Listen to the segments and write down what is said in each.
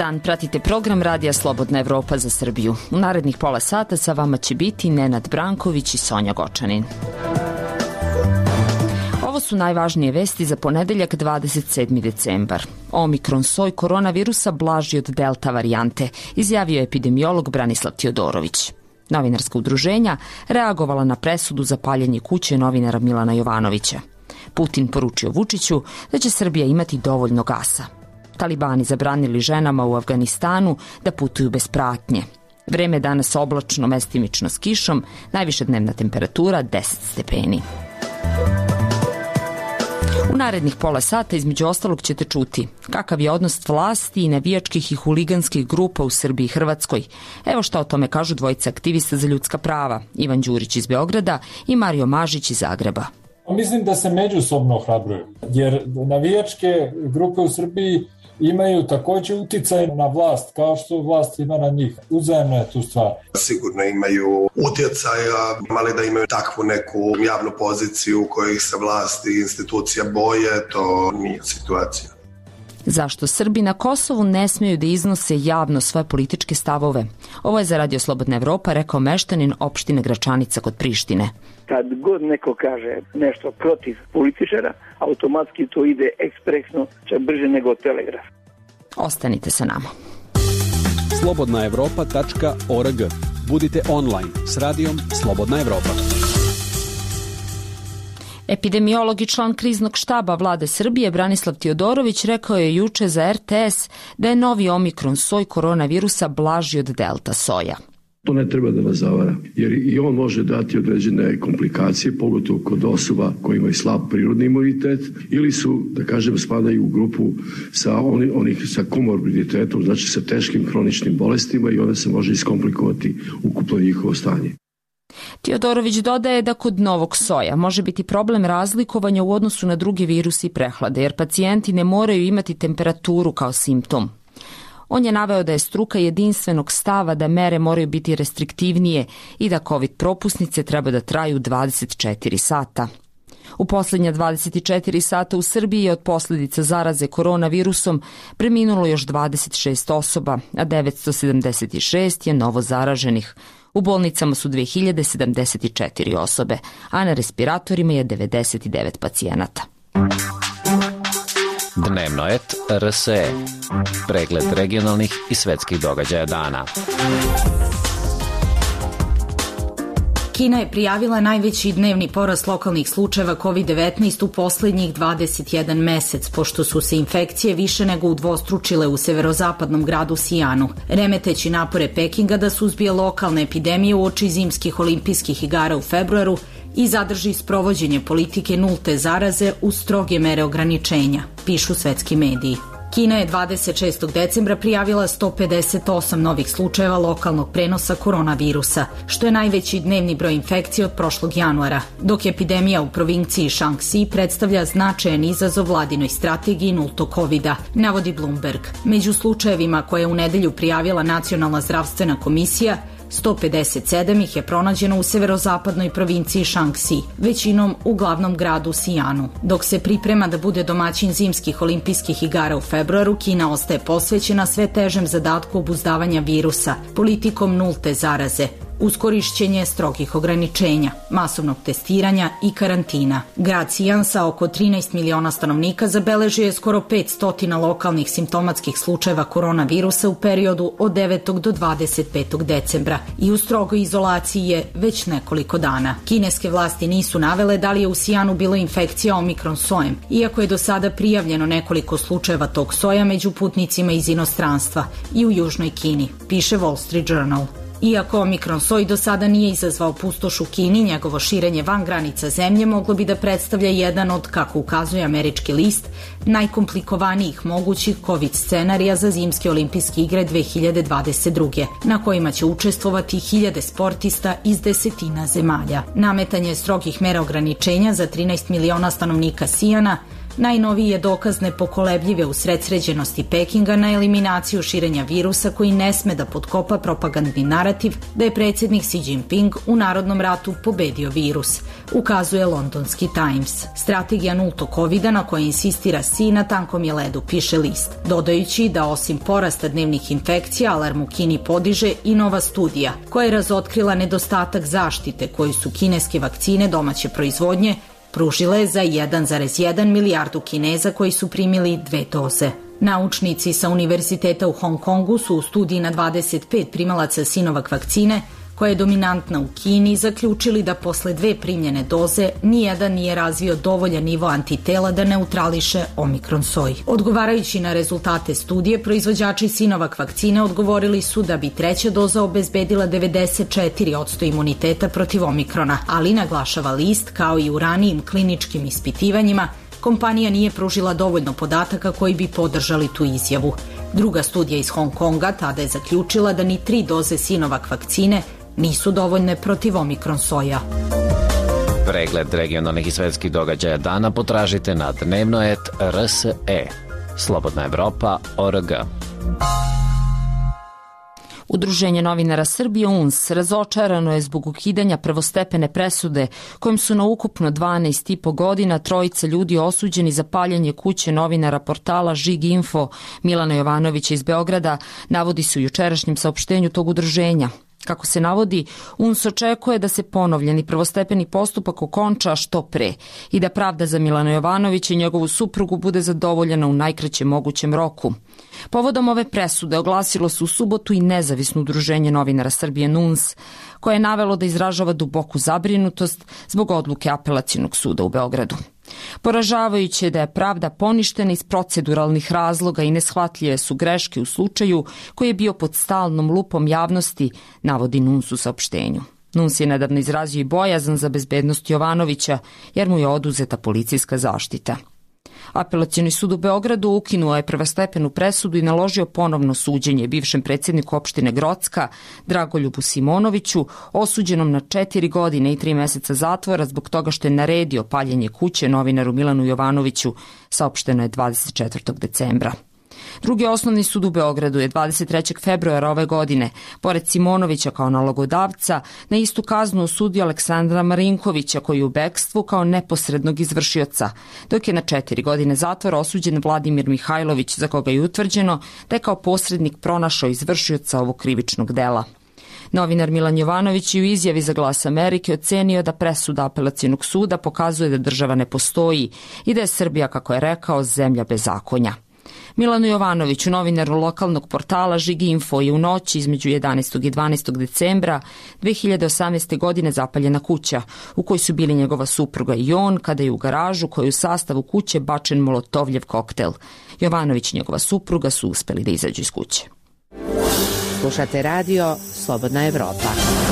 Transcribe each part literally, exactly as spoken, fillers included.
dan, pratite program Radija Slobodna Evropa za Srbiju. U narednih pola sata sa vama će biti Nenad Branković i Sonja Gočanin. Ovo su najvažnije vesti za ponedeljak dvadeset sedmi decembar. Omikron soj koronavirusa blaži od delta varijante, izjavio je epidemiolog Branislav Tijodorović. Novinarska udruženja reagovala na presudu za paljenje kuće novinara Milana Jovanovića. Putin poručio Vučiću da će Srbija imati dovoljno gasa. Talibani zabranili ženama u Afganistanu da putuju bez pratnje. Vreme je danas oblačno, mestimično s kišom, najviša dnevna temperatura deset stepeni. U narednih pola sata između ostalog ćete čuti kakav je odnos vlasti i navijačkih i huliganskih grupa u Srbiji i Hrvatskoj. Evo šta o tome kažu dvojica aktivista za ljudska prava, Ivan Đurić iz Beograda i Mario Mažić iz Zagreba. Mislim da se međusobno ohrabruju, jer navijačke grupe u Srbiji imaju takođe uticaj na vlast, kao što vlast ima na njih. Uzajemno je tu stvar. Sigurno imaju utjecaja, ali da imaju takvu neku javnu poziciju u kojoj ih se vlast i institucija boje, to nije situacija. Zašto Srbi na Kosovu ne smeju da iznose javno svoje političke stavove? Ovo je za Radio Slobodna Evropa rekao meštanin opštine Gračanica kod Prištine. Kad god neko kaže nešto protiv političara, automatski to ide ekspresno, čak brže nego telegraf. Ostanite sa nama. slobodna evropa tačka org. Budite online s radijom Slobodna Evropa. Epidemiolog i član kriznog štaba vlade Srbije Branislav Tijodorović rekao je juče za er te es da je novi omikron soj koronavirusa blaži od delta soja. To ne treba da vas zavara, jer i on može dati određene komplikacije, pogotovo kod osoba koji imaju slab prirodni imunitet ili su, da kažem, spadaju u grupu sa oni, onih sa komorbiditetom, znači sa teškim hroničnim bolestima i onda se može iskomplikovati ukupno njihovo stanje. Tijodorović dodaje da kod novog soja može biti problem razlikovanja u odnosu na druge viruse i prehlade, jer pacijenti ne moraju imati temperaturu kao simptom. On je naveo da je struka jedinstvenog stava da mere moraju biti restriktivnije i da COVID propusnice treba da traju dvadeset četiri sata. U poslednja dvadeset četiri sata u Srbiji je od posljedica zaraze koronavirusom preminulo još dvadeset šest osoba, a devetsto sedamdeset šest je novo zaraženih. U bolnicama su dve hiljade sedamdeset četiri osobe, a na respiratorima je devedeset devet pacijenata. Dnevnoet er es e. Pregled regionalnih i svetskih događaja dana. Kina je prijavila najveći dnevni porast lokalnih slučajeva kovid devetnaest u poslednjih dvadeset jedan mesec, pošto su se infekcije više nego udvostručile u severozapadnom gradu Xinjiangu, remeteći napore Pekinga da suzbije lokalne epidemije uoči zimskih olimpijskih igara u februaru i zadrži sprovođenje politike nulte zaraze uz stroge mere ograničenja, pišu svetski mediji. Kina je dvadeset šestog decembra prijavila sto pedeset osam novih slučajeva lokalnog prenosa koronavirusa, što je najveći dnevni broj infekcije od prošlog januara, dok epidemija u provinciji Shaanxi predstavlja značajan izazov vladinoj strategiji nultog kovida, navodi Bloomberg. Među slučajevima koje je u nedelju prijavila Nacionalna zdravstvena komisija, sto pedeset sedam ih je pronađeno u severozapadnoj provinciji Shaanxi, većinom u glavnom gradu Xinjiangu. Dok se priprema da bude domaćin zimskih olimpijskih igara u februaru, Kina ostaje posvećena sve težem zadatku obuzdavanja virusa, politikom nulte zaraze, uz korišćenje strogih ograničenja, masovnog testiranja i karantina. Grad Xi'an sa oko trinaest miliona stanovnika zabeležio je skoro petsto lokalnih simptomatskih slučajeva koronavirusa u periodu od devetog do dvadeset petog decembra i u strogoj izolaciji je već nekoliko dana. Kineske vlasti nisu navele da li je u Xi'anu bilo infekcija omikron sojem, iako je do sada prijavljeno nekoliko slučajeva tog soja među putnicima iz inostranstva i u Južnoj Kini, piše Wall Street Journal. Iako omikron soj do sada nije izazvao pustoš u Kini, njegovo širenje van granica zemlje moglo bi da predstavlja jedan od, kako ukazuje američki list, najkomplikovanijih mogućih COVID scenarija za zimske olimpijske igre dve hiljade dvadeset druge, na kojima će učestvovati hiljade sportista iz desetina zemalja. Nametanje strogih mera ograničenja za trinaest miliona stanovnika Xinjianga Najnoviji je dokaz nepokolebljive usredsređenosti Pekinga na eliminaciju širenja virusa koji ne sme da potkopa propagandni narativ da je predsjednik Xi Jinping u narodnom ratu pobedio virus, ukazuje londonski Times. Strategija nultog kovida na kojoj insistira Xi na tankom je ledu, piše list, dodajući da osim porasta dnevnih infekcija, alarm u Kini podiže i nova studija koja je razotkrila nedostatak zaštite koju su kineske vakcine domaće proizvodnje pružile za jedan zarez jedan milijardu Kineza koji su primili dve doze. Naučnici sa Univerziteta u Hong Kongu su u studiji na dvadeset pet primalaca Sinovac vakcine, koja je dominantna u Kini, zaključili da posle dve primljene doze nijedan nije razvio dovoljan nivo antitela da neutrališe omikron soj. Odgovarajući na rezultate studije, proizvođači Sinovac vakcine odgovorili su da bi treća doza obezbedila devedeset četiri posto imuniteta protiv omikrona, ali naglašava list, kao i u ranijim kliničkim ispitivanjima, kompanija nije pružila dovoljno podataka koji bi podržali tu izjavu. Druga studija iz Hong Konga tada je zaključila da ni tri doze Sinovac vakcine nisu dovoljne protiv omikron soja. Pregled regionalnih i svetskih događaja dana potražite na dnevno et er es e. Slobodna Evropa tačka org. Udruženje novinara Srbije U N S razočarano je zbog ukidanja prvostepene presude kojim su na ukupno dvanaest i po godina trojica ljudi osuđeni za paljenje kuće novinara portala Žig Info Milana Jovanovića iz Beograda, navodi se u jučerašnjem saopštenju tog udruženja. Kako se navodi, U N S očekuje da se ponovljeni prvostepeni postupak okonča što pre i da pravda za Milana Jovanovića i njegovu suprugu bude zadovoljena u najkraćem mogućem roku. Povodom ove presude oglasilo se u subotu i nezavisno udruženje novinara Srbije N U N S, koje je navelo da izražava duboku zabrinutost zbog odluke Apelacionog suda u Beogradu. Poražavajuće je da je pravda poništena iz proceduralnih razloga i neshvatljive su greške u slučaju koji je bio pod stalnom lupom javnosti, navodi N U N S u saopštenju. N U N S je nedavno izrazio i bojazan za bezbednost Jovanovića jer mu je oduzeta policijska zaštita. Apelacioni sud u Beogradu ukinuo je prvostepenu presudu i naložio ponovno suđenje bivšem predsjedniku opštine Grocka Dragoljubu Simonoviću, osuđenom na četiri godine i tri meseca zatvora zbog toga što je naredio paljenje kuće novinaru Milanu Jovanoviću, saopšteno je dvadeset četvrtog decembra. Drugi osnovni sud u Beogradu je dvadeset trećeg februara ove godine, pored Simonovića kao nalogodavca, na istu kaznu osudio Aleksandra Marinkovića koji je u bekstvu kao neposrednog izvršioca, dok je na četiri godine zatvora osuđen Vladimir Mihajlović, za koga je utvrđeno da je kao posrednik pronašao izvršioca ovog krivičnog dela. Novinar Milan Jovanović je u izjavi za Glas Amerike ocenio da presuda Apelacionog suda pokazuje da država ne postoji i da je Srbija, kako je rekao, zemlja bezakonja. Milanu Jovanoviću, novinaru lokalnog portala Žig Info, je u noći između jedanaestog i dvanaestog decembra dve hiljade osamnaeste. godine zapaljena kuća, u kojoj su bili njegova supruga i on, kada je u garažu koji je u sastavu kuće bačen molotovljev koktel. Jovanović i njegova supruga su uspeli da izađu iz kuće. Slušate radio Slobodna Evropa.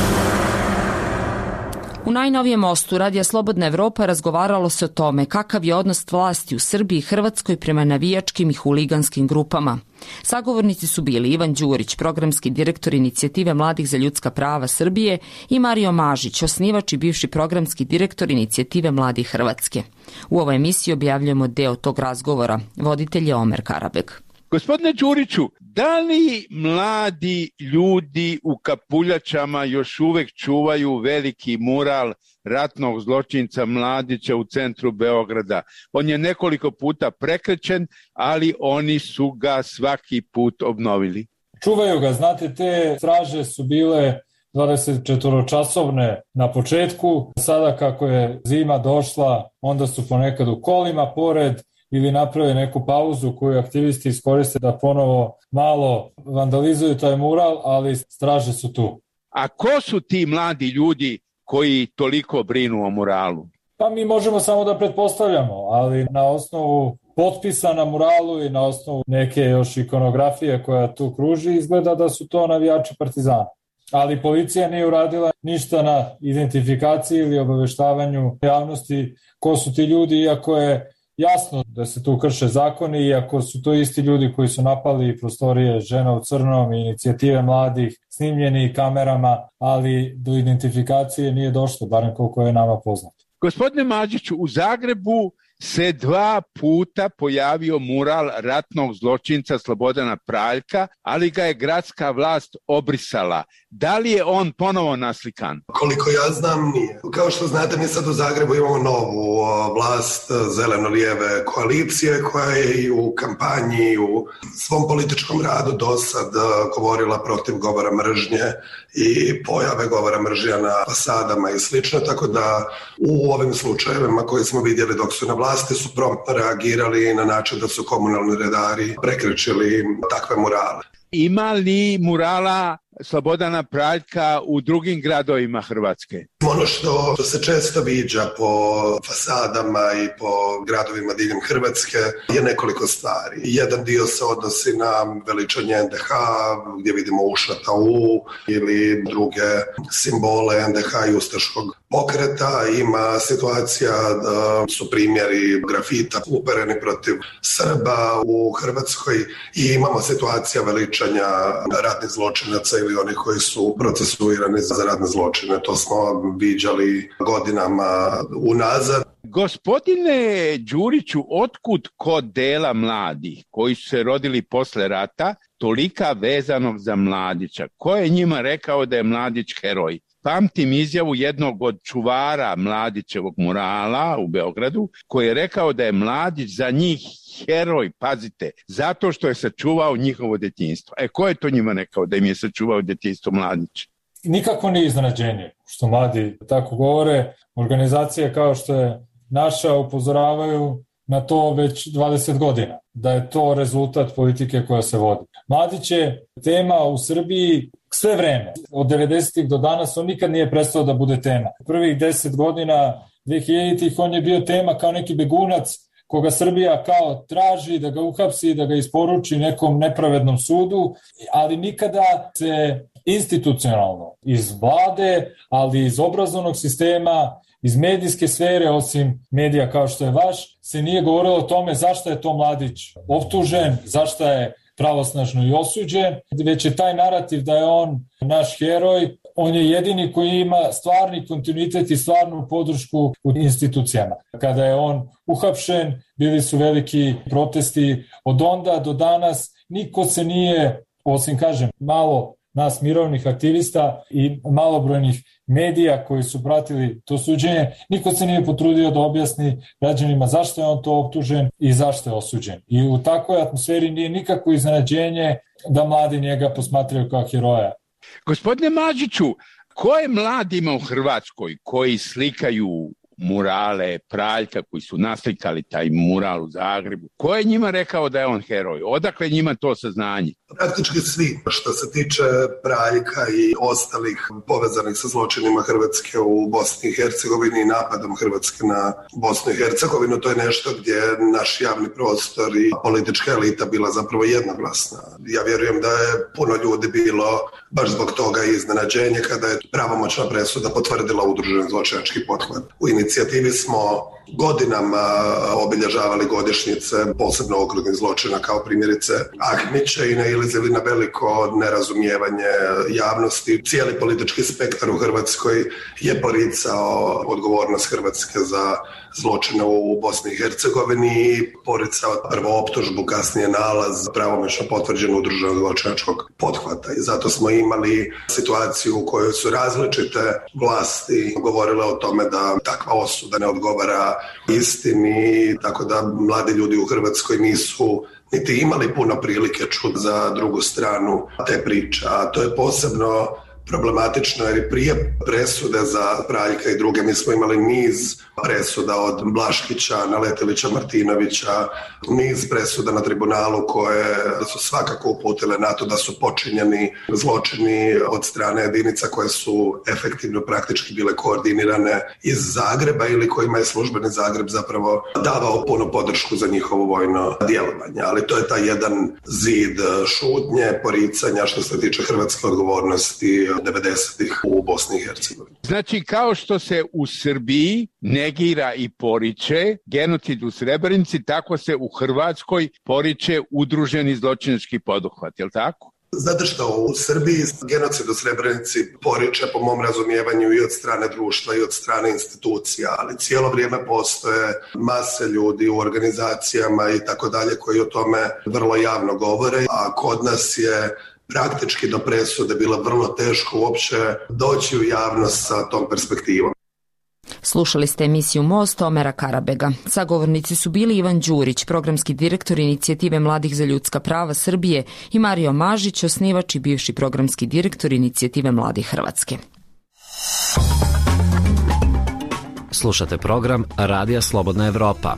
U najnovijem mostu Radija Slobodna Evropa razgovaralo se o tome kakav je odnos vlasti u Srbiji i Hrvatskoj prema navijačkim i huliganskim grupama. Sagovornici su bili Ivan Đurić, programski direktor Inicijative mladih za ljudska prava Srbije, i Mario Mažić, osnivač i bivši programski direktor Inicijative mladih Hrvatske. U ovoj emisiji objavljujemo deo tog razgovora. Voditelj je Omer Karabeg. Gospodine Đuriću, da li mladi ljudi u kapuljačama još uvek čuvaju veliki mural ratnog zločinca Mladića u centru Beograda? On je nekoliko puta prekrečen, ali oni su ga svaki put obnovili. Čuvaju ga, znate, te straže su bile dvadeset četvoročasovne na početku. Sada kako je zima došla, onda su ponekad u kolima pored ili naprave neku pauzu koju aktivisti iskoriste da ponovo malo vandalizuju taj mural, ali straže su tu. A ko su ti mladi ljudi koji toliko brinu o muralu? Pa mi možemo samo da pretpostavljamo, ali na osnovu potpisa na muralu i na osnovu neke još ikonografije koja tu kruži, izgleda da su to navijači Partizana. Ali policija nije uradila ništa na identifikaciji ili obaveštavanju javnosti ko su ti ljudi, iako je jasno da se tu krše zakoni, iako su to isti ljudi koji su napali prostorije Žena u crnom i Inicijative mladih, snimljeni kamerama, ali do identifikacije nije došlo, barem koliko je nama poznato. Gospodine Mađiću, u Zagrebu se dva puta pojavio mural ratnog zločinca Slobodana Praljka, ali ga je gradska vlast obrisala. Da li je on ponovo naslikan? Koliko ja znam, nije. Kao što znate, mi sad u Zagrebu imamo novu vlast zeleno-lijeve koalicije koja je i u kampanji i u svom političkom radu do sad govorila protiv govora mržnje i pojave govora mržnja na fasadama i slično, tako da u ovim slučajevima koje smo vidjeli dok su na vlasti su promptno reagirali na način da su komunalni redari prekrečili takve murale. Ima li murala Slobodana Praljka u drugim gradovima Hrvatske? Ono što se često viđa po fasadama i po gradovima diljem Hrvatske je nekoliko stvari. Jedan dio se odnosi na veličanje en de ha, gdje vidimo ušata U ili druge simbole en de ha i ustaškog pokreta. Ima situacija da su primjeri grafita upereni protiv Srba u Hrvatskoj i imamo situacija veličanja ratnih zločinaca ili oni koji su procesuirani za ratne zločine. To smo viđali godinama unazad. Gospodine Đuriću, otkud kod dela mladih koji su se rodili posle rata tolika vezanog za Mladića? Ko je njima rekao da je Mladić heroj? Pamtim izjavu jednog od čuvara Mladićevog murala u Beogradu koji je rekao da je Mladić za njih heroj, pazite, zato što je sačuvao njihovo djetinjstvo. E, ko je to njima rekao da im je sačuvao djetinjstvo Mladić? Nikako nije iznenađenje što mladi tako govore. Organizacije kao što je naša upozoravaju na to već dvadeset godina, da je to rezultat politike koja se vodi. Mladić je tema u Srbiji sve vreme. Od devedesetih do danas on nikad nije prestao da bude tema. Prvih deset godina dvehiljaditih on je bio tema kao neki begunac koga Srbija kao traži da ga uhapsi, da ga isporuči nekom nepravednom sudu, ali nikada se institucionalno iz vlade, ali iz obrazovnog sistema, iz medijske sfere, osim medija kao što je vaš, se nije govorilo o tome zašto je to Mladić optužen, zašto je pravosnažno i osuđen, već je taj narativ da je on naš heroj, on je jedini koji ima stvarni kontinuitet i stvarnu podršku u institucijama. Kada je on uhapšen, bili su veliki protesti. Od onda do danas niko se nije, osim kažem, malo nas mirovnih aktivista i malobrojnih medija koji su pratili to suđenje, niko se nije potrudio da objasni građanima zašto je on to optužen i zašto je osuđen. I u takvoj atmosferi nije nikakvo iznenađenje da mladi njega posmatraju kao heroja. Gospodine Mađiću, ko je mladima u Hrvatskoj koji slikaju murale Praljka, koji su naslikali taj mural u Zagrebu, ko je njima rekao da je on heroj? Odakle njima to saznanje? Praktički svi. Što se tiče Praljka i ostalih povezanih sa zločinima Hrvatske u Bosni i Hercegovini i napadom Hrvatske na Bosnu i Hercegovinu, to je nešto gdje naš javni prostor i politička elita bila zapravo jednoglasna. Ja vjerujem da je puno ljudi bilo baš zbog toga iznenađenje kada je pravomoćna presuda potvrdila udruženi zločinački pothvat. U inicijativi smo godinama obilježavali godišnjice posebno okrutnih zločina kao primjerice Ahmića i nailazili na veliko nerazumijevanje javnosti. Cijeli politički spektar u Hrvatskoj je poricao odgovornost Hrvatske za zločine u Bosni i Hercegovini i poricao prvo optužbu, kasnije nalaz pravomoćno potvrđen udruženog zločinačkog pothvata. I zato smo imali situaciju u kojoj su različite vlasti govorile o tome da takva osuda ne odgovara istini, tako da mladi ljudi u Hrvatskoj nisu niti imali puno prilike čuti za drugu stranu te priče. A to je posebno problematično jer i prije presude za Praljka i druge mi smo imali niz presuda od Blaškića, Naletilića, Martinovića, niz presuda na tribunalu koje su svakako uputile na to da su počinjeni zločini od strane jedinica koje su efektivno praktički bile koordinirane iz Zagreba ili kojima je službeni Zagreb zapravo davao punu podršku za njihovo vojno djelovanje. Ali to je taj jedan zid šutnje, poricanja što se tiče hrvatske odgovornosti devedesetih u Bosni i Hercegovini. Znači, kao što se u Srbiji negira i poriče genocid u Srebrenici, tako se u Hrvatskoj poriče udruženi zločinački poduhvat, je li tako? Znate što, u Srbiji genocid u Srebrenici poriče po mom razumijevanju i od strane društva i od strane institucija, ali cijelo vrijeme postoje mase ljudi u organizacijama i tako dalje koji o tome vrlo javno govore, a kod nas je praktički do presude bilo vrlo teško uopće doći u javnost sa tom perspektivom. Slušali ste emisiju Most Omera Karabega. Sagovornici su bili Ivan Đurić, programski direktor Inicijative mladih za ljudska prava Srbije, i Mario Mažić, osnivač i bivši programski direktor Inicijative mladih Hrvatske. Slušate program Radija Slobodna Evropa.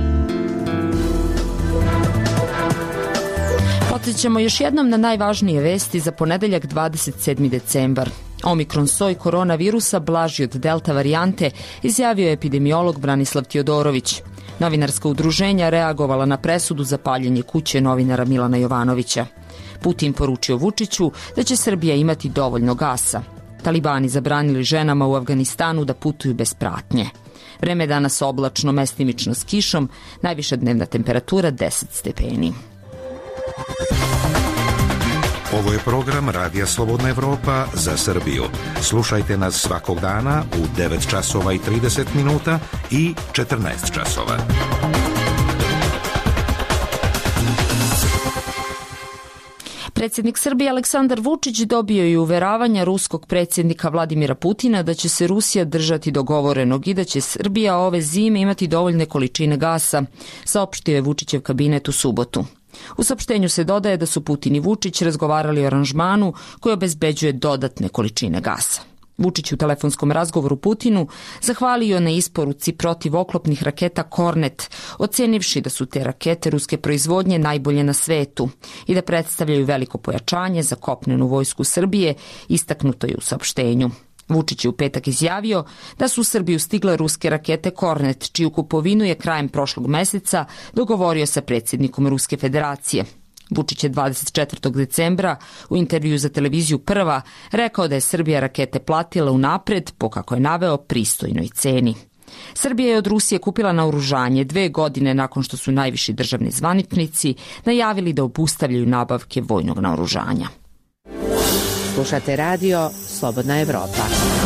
Podsjećamo još jednom na najvažnije vesti za ponedeljak dvadeset sedmi decembar. Omikron soj koronavirusa blaži od delta varijante, izjavio je epidemiolog Branislav Tjodorović. Novinarska udruženja reagovala na presudu za paljenje kuće novinara Milana Jovanovića. Putin poručio Vučiću da će Srbija imati dovoljno gasa. Talibani zabranili ženama u Afganistanu da putuju bez pratnje. Vreme danas oblačno, mestimično s kišom, najviša dnevna temperatura deset stepeni. Ovo je program Radija Slobodna Evropa za Srbiju. Slušajte nas svakog dana u devet časova i trideset minuta i četrnaest časova. Predsjednik Srbije Aleksandar Vučić dobio je uveravanja ruskog predsjednika Vladimira Putina da će se Rusija držati dogovorenog i da će Srbija ove zime imati dovoljne količine gasa, saopštio je Vučićev kabinet u subotu. U saopštenju se dodaje da su Putin i Vučić razgovarali o aranžmanu koji obezbeđuje dodatne količine gasa. Vučić u telefonskom razgovoru Putinu zahvalio na isporuci protivoklopnih raketa Kornet, ocenivši da su te rakete ruske proizvodnje najbolje na svetu i da predstavljaju veliko pojačanje za kopnenu vojsku Srbije, istaknuto je u saopštenju. Vučić je u petak izjavio da su u Srbiju stigle ruske rakete Kornet, čiju kupovinu je krajem prošlog meseca dogovorio sa predsjednikom Ruske federacije. Vučić je dvadeset četvrtog decembra u intervju za televiziju Prva rekao da je Srbija rakete platila unapred po, kako je naveo, pristojnoj ceni. Srbija je od Rusije kupila naoružanje dve godine nakon što su najviši državni zvaničnici najavili da obustavljaju nabavke vojnog naoružanja. Slušate radio Slobodna Evropa.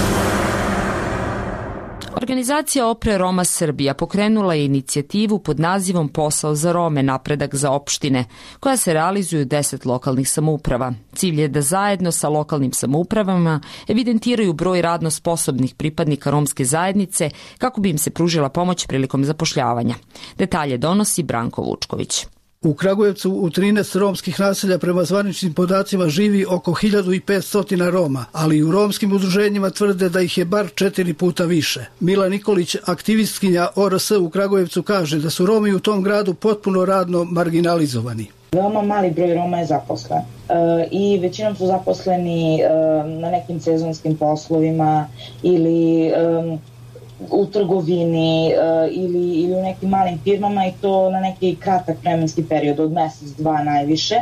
Organizacija Opre Roma Srbija pokrenula je inicijativu pod nazivom Posao za Rome, napredak za opštine, koja se realizuje u deset lokalnih samouprava. Cilj je da zajedno sa lokalnim samoupravama evidentiraju broj radno sposobnih pripadnika romske zajednice kako bi im se pružila pomoć prilikom zapošljavanja. Detalje donosi Branko Vučković. U Kragujevcu u trinaest romskih naselja prema zvaničnim podacima živi oko hiljadu petsto Roma, ali i u romskim udruženjima tvrde da ih je bar četiri puta više. Mila Nikolić, aktivistkinja O R S u Kragujevcu, kaže da su Romi u tom gradu potpuno radno marginalizovani. Veoma mali broj Roma je zaposlen e, i većinom su zaposleni e, na nekim sezonskim poslovima ili e, u trgovini uh, ili, ili u nekim malim firmama, i to na neki kratak vremenski period od mjesec, dva najviše.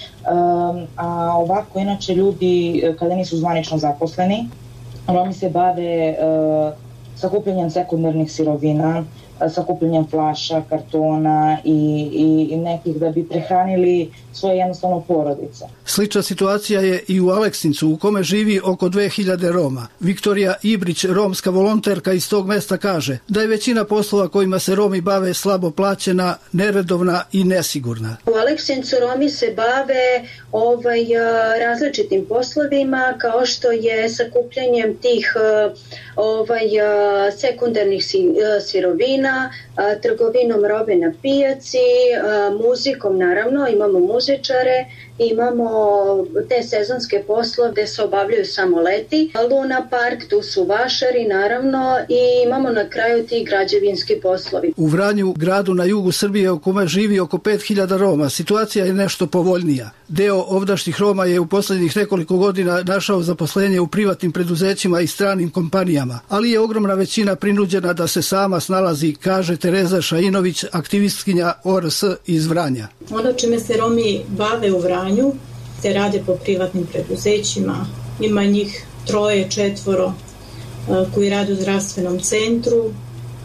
Um, a ovako, inače, ljudi kada nisu zvanično zaposleni, Romi se bave uh, sakupljanjem sekundarnih sirovina, sakupljanjem flaša, kartona i, i, i nekih da bi prehranili svoje jednostavno porodice. Slična situacija je i u Aleksincu, u kome živi oko dve hiljade Roma. Viktorija Ibrić, romska volonterka iz tog mesta, kaže da je većina poslova kojima se Romi bave slabo plaćena, neredovna i nesigurna. U Aleksincu Romi se bave ovaj, različitim poslovima, kao što je sakupljanjem tih ovaj, sekundarnih sirovina, trgovinom robe na pijaci, muzikom naravno, imamo muzičare, imamo te sezonske poslove gde se obavljaju samo leti, Luna Park, tu su vašari naravno, i imamo na kraju ti građevinski poslovi. U Vranju, gradu na jugu Srbije u kome živi oko pet hiljada Roma, situacija je nešto povoljnija. Deo ovdašnjih Roma je u posljednjih nekoliko godina našao zaposlenje u privatnim preduzećima i stranim kompanijama, ali je ogromna većina prinuđena da se sama snalazi, kaže Tereza Šainović, aktivistkinja O R S iz Vranja. Ono čime se Romi bave u Vranju se rade po privatnim preduzećima, ima njih troje, četvoro koji rade u zdravstvenom centru.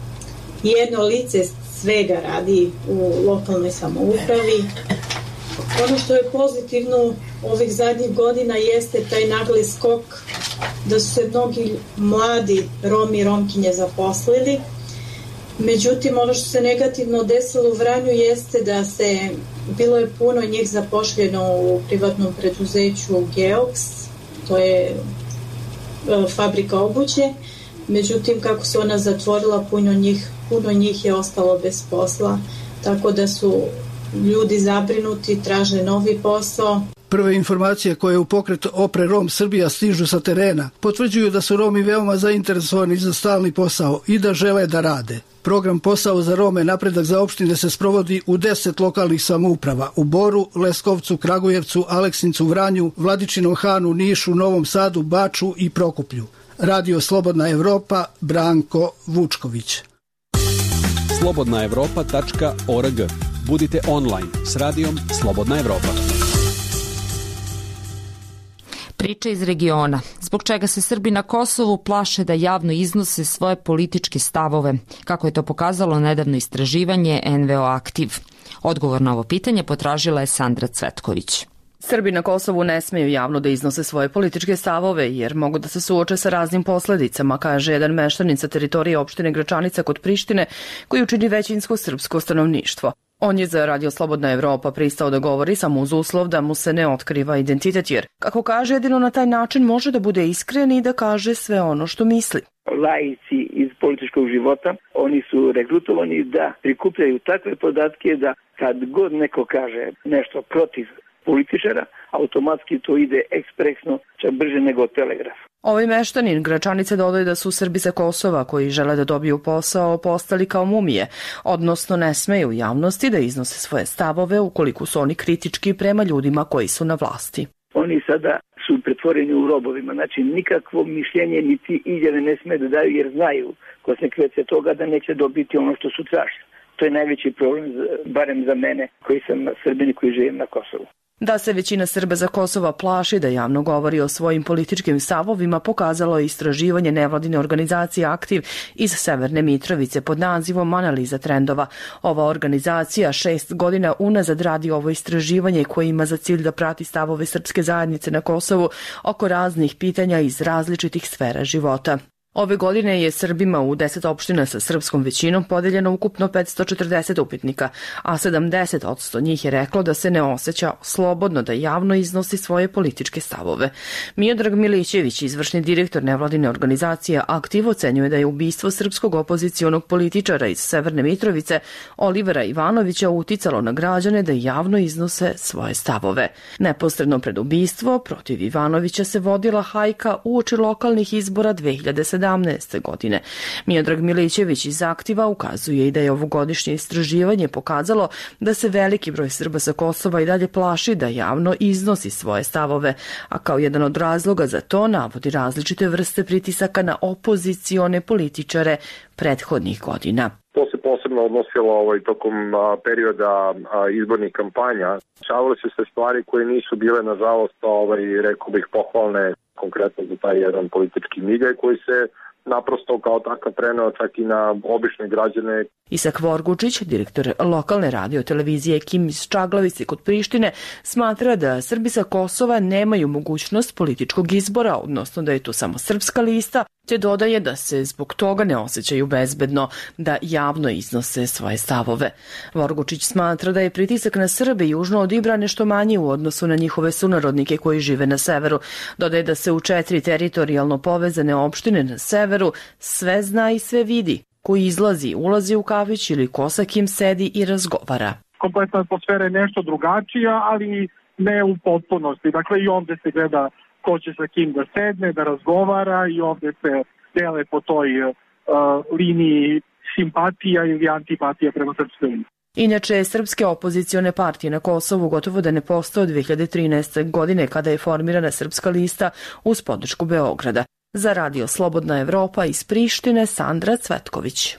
Jedno lice svega radi u lokalnoj samoupravi. Ono što je pozitivno ovih zadnjih godina jeste taj nagli skok da su se mnogi mladi Romi i Romkinje zaposlili. Međutim, ono što se negativno desilo u Vranju jeste da se, bilo je puno njih zapošljeno u privatnom preduzeću Geox, to je fabrika obuće. Međutim, kako se ona zatvorila, puno njih, puno njih je ostalo bez posla, tako da su ljudi zabrinuti, traže novi posao. Prve informacije koje u pokret Opre Rom Srbija stižu sa terena potvrđuju da su Romi veoma zainteresovani za stalni posao i da žele da rade. Program Posao za Rome Napredak za opštine se sprovodi u deset lokalnih samouprava u Boru, Leskovcu, Kragujevcu, Aleksincu, Vranju, Vladičinom Hanu, Nišu, Novom Sadu, Baču i Prokuplju. Radio Slobodna Evropa, Branko Vučković. slobodna evropa tačka org. Budite online s radijom Slobodna Evropa. Priča iz regiona. Zbog čega se Srbi na Kosovu plaše da javno iznose svoje političke stavove, kako je to pokazalo nedavno istraživanje N V O Aktiv. Odgovor na ovo pitanje potražila je Sandra Cvetković. Srbi na Kosovu ne smeju javno da iznose svoje političke stavove jer mogu da se suoče sa raznim posledicama, kaže jedan meštanin sa teritorije opštine Gračanica kod Prištine koji učini većinsko srpsko stanovništvo. On je za Radio Slobodna Evropa pristao da govori samo uz uslov da mu se ne otkriva identitet jer, kako kaže, jedino na taj način može da bude iskren i da kaže sve ono što misli. Laici iz političkog života, oni su regrutovani da prikupljaju takve podatke da kad god neko kaže nešto protiv političara, automatski to ide ekspresno, čak brže nego telegraf. Ovaj meštanin Gračanice dodaje da su Srbi sa Kosova koji žele da dobiju posao postali kao mumije, odnosno ne smeju u javnosti da iznose svoje stavove ukoliko su oni kritički prema ljudima koji su na vlasti. Oni sada su pretvoreni u robovima, znači nikakvo mišljenje niti izjave ne sme da daju jer znaju konsekvence toga da neće dobiti ono što su tražili. To je najveći problem, barem za mene koji sam Srbin koji živim na Kosovu. Da se većina Srba za Kosova plaši da javno govori o svojim političkim stavovima pokazalo je istraživanje nevladine organizacije Aktiv iz Severne Mitrovice pod nazivom Analiza trendova. Ova organizacija šest godina unazad radi ovo istraživanje koje ima za cilj da prati stavove srpske zajednice na Kosovu oko raznih pitanja iz različitih sfera života. Ove godine je Srbima u deset opština sa srpskom većinom podeljeno ukupno petsto četrdeset upitnika, a sedamdeset posto njih je reklo da se ne osjeća slobodno da javno iznosi svoje političke stavove. Miodrag Milićević, izvršni direktor nevladine organizacije Aktiv, ocenjuje da je ubistvo srpskog opozicionog političara iz Severne Mitrovice, Olivera Ivanovića, uticalo na građane da javno iznose svoje stavove. Neposredno pred ubistvo protiv Ivanovića se vodila hajka uoči lokalnih izbora dve hiljade sedamnaeste. godine. Miodrag Milićević iz Aktiva ukazuje i da je ovogodišnje istraživanje pokazalo da se veliki broj Srba sa Kosova i dalje plaši da javno iznosi svoje stavove, a kao jedan od razloga za to navodi različite vrste pritisaka na opozicione političare prethodnih godina. To se posebno odnosilo ovaj, tokom a, perioda a, izbornih kampanja. Šavile su se stvari koje nisu bile, nažalost, ovaj, rekao bih, pohvalne, konkretno za taj jedan politički miljaj koji se naprosto kao takav preneo čak i na obične građane. Isak Vorgučić, direktor lokalne radio televizije Kim iz Čaglavice kod Prištine, smatra da Srbi sa Kosova nemaju mogućnost političkog izbora, odnosno da je tu samo srpska lista, te dodaje da se zbog toga ne osjećaju bezbedno da javno iznose svoje stavove. Vorgučić smatra da je pritisak na Srbe južno od Ibra nešto manji u odnosu na njihove sunarodnike koji žive na severu. Dodaje da se u četiri teritorijalno povezane opštine na severu sve zna i sve vidi. Ko izlazi, ulazi u kafić ili ko sa kim sedi i razgovara. Kompletna atmosfera je nešto drugačija, ali ne u potpunosti. Dakle, i ovde se gleda ko će sa kim da sedne, da razgovara i ovde se dele po toj uh, liniji simpatija ili antipatija prema srpskoj liniji. Inače, srpske opozicione partije na Kosovu gotovo da ne postoje od dve hiljade trinaeste. godine kada je formirana srpska lista uz podršku Beograda. Za Radio Slobodna Evropa iz Prištine, Sandra Cvetković.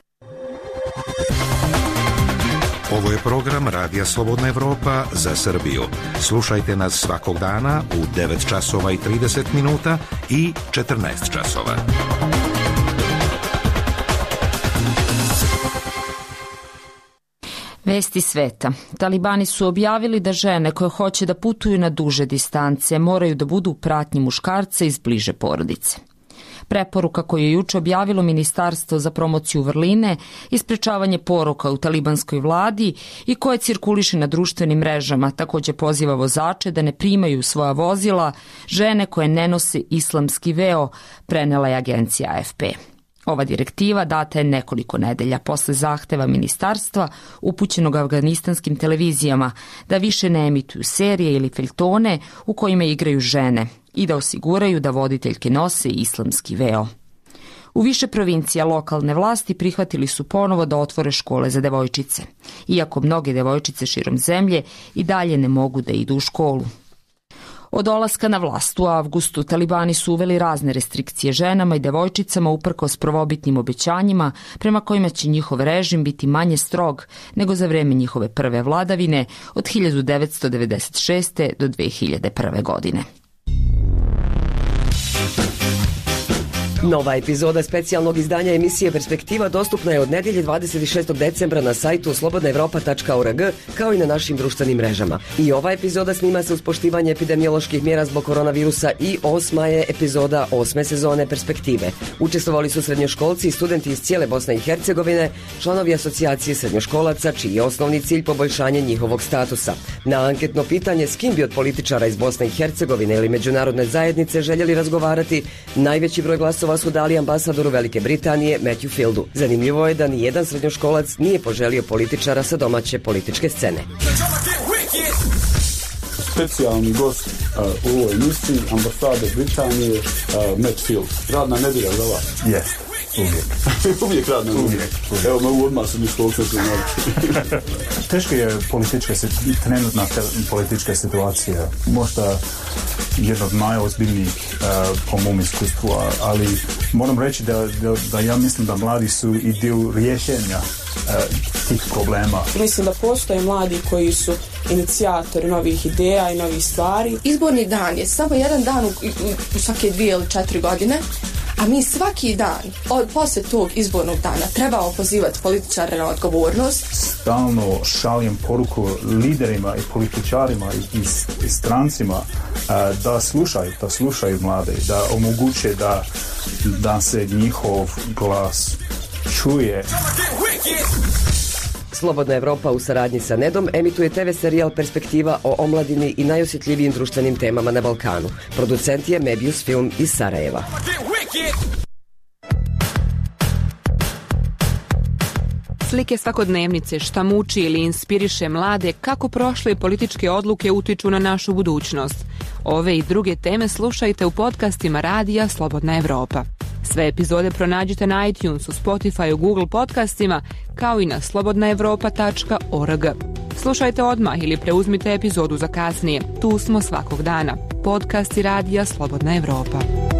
Ovo je program Radija Slobodna Evropa za Srbiju. Slušajte nas svakog dana u devet časova i trideset minuta i četrnaest časova. Vesti sveta. Talibani su objavili da žene koje hoće da putuju na duže distance moraju da budu u pratnji muškarca iz bliže porodice. Preporuka koju je juče objavilo Ministarstvo za promociju vrline i sprečavanje poroka u talibanskoj vladi i koje cirkuliše na društvenim mrežama takođe poziva vozače da ne primaju svoja vozila žene koje ne nose islamski veo, prenela je agencija A F P. Ova direktiva data je nekoliko nedelja posle zahteva ministarstva upućenog afganistanskim televizijama da više ne emituju serije ili feljtone u kojima igraju žene i da osiguraju da voditeljke nose islamski veo. U više provincija lokalne vlasti prihvatili su ponovo da otvore škole za devojčice, iako mnoge devojčice širom zemlje i dalje ne mogu da idu u školu. Od dolaska na vlast u avgustu talibani su uveli razne restrikcije ženama i devojčicama uprkos prvobitnim obećanjima prema kojima će njihov režim biti manje strog nego za vreme njihove prve vladavine od hiljadu devetsto devedeset šeste. do dve hiljade prve. godine. Nova epizoda specijalnog izdanja emisije Perspektiva dostupna je od nedelje dvadeset šestog decembra na sajtu slobodna evropa tačka org kao i na našim društvenim mrežama. I ova epizoda snima se uz poštivanje epidemioloških mjera zbog koronavirusa i osma je epizoda osme sezone Perspektive. Učestvovali su srednjoškolci i studenti iz cijele Bosne i Hercegovine, članovi asocijacije srednjoškolaca čiji je osnovni cilj poboljšanje njihovog statusa. Na anketno pitanje s kim bi od političara iz Bosne i Hercegovine ili međunarodne zajednice željeli razgovarati, najveći broj glasova su dali ambasadoru Velike Britanije Matthew Fieldu. Zanimljivo je da ni jedan srednjoškolac nije poželio političara sa domaće političke scene. Specijalni gost uh, u ovoj emisiji, ambasador Britanije uh, Matt Field. Radna nedjelja za vas? Jeste, uvijek. Uvijek radna nedjelja. Uvijek, uvijek. Evo, mogu odmah sam iz kolca se naći. Teška je politička, trenutna politička situacija. Možda jedna od najozbiljnijih uh, po mom iskustvu, ali moram reći da, da, da ja mislim da mladi su i dio rješenja uh, tih problema. Mislim da postoje mladi koji su inicijatori novih ideja i novih stvari. Izborni dan je samo jedan dan u, u, u svake dvije ili četiri godine, a mi svaki dan od posle tog izbornog dana trebamo pozivati političare na odgovornost. Stalno šaljem poruku liderima i političarima i, i, i strancima uh, da slušaju, da slušaju mlade, da omoguće da, da se njihov glas čuje. Slobodna Evropa u saradnji sa Nedom emituje te ve serijal Perspektiva o omladini i najosjetljivijim društvenim temama na Balkanu. Producent je Mebius Film iz Sarajeva. Slike svakodnevnice, šta muči ili inspiriše mlade, kako prošle političke odluke utiču na našu budućnost. Ove i druge teme slušajte u podcastima Radija Slobodna Evropa. Sve epizode pronađite na iTunesu, Spotify, Google podcastima, kao i na slobodna evropa tačka org. Slušajte odmah ili preuzmite epizodu za kasnije. Tu smo svakog dana. Podcasti Radija Slobodna Evropa.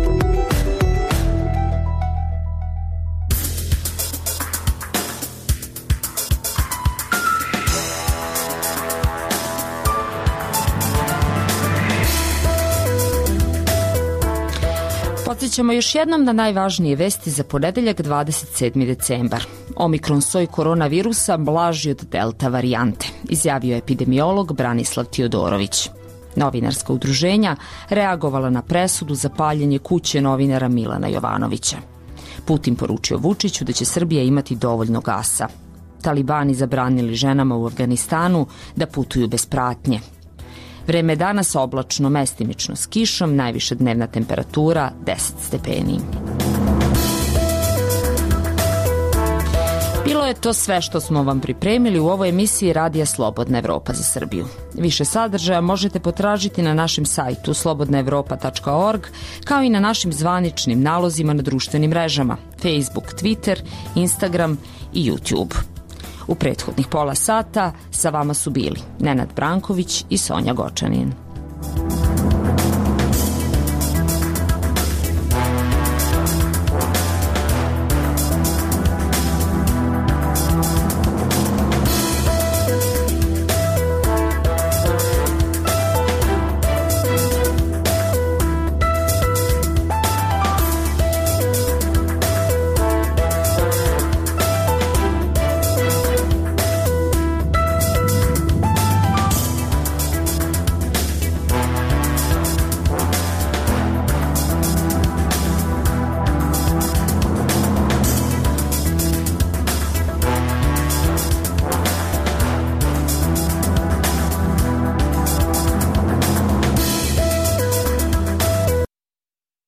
Podsjećamo još jednom na najvažnije vesti za ponedeljak dvadeset sedmi decembar. Omikron soj koronavirusa blaži od delta varijante, izjavio epidemiolog Branislav Tiodorović. Novinarska udruženja reagovala na presudu za paljenje kuće novinara Milana Jovanovića. Putin poručio Vučiću da će Srbija imati dovoljno gasa. Talibani zabranili ženama u Afganistanu da putuju bez pratnje. Vreme danas oblačno, mestimično s kišom, najviša dnevna temperatura deset stepeni. Bilo je to sve što smo vam pripremili u ovoj emisiji Radija Slobodna Evropa za Srbiju. Više sadržaja možete potražiti na našem sajtu slobodna evropa tačka org, kao i na našim zvaničnim nalozima na društvenim mrežama Facebook, Twitter, Instagram i YouTube. U prethodnih pola sata sa vama su bili Nenad Branković i Sonja Gočanin.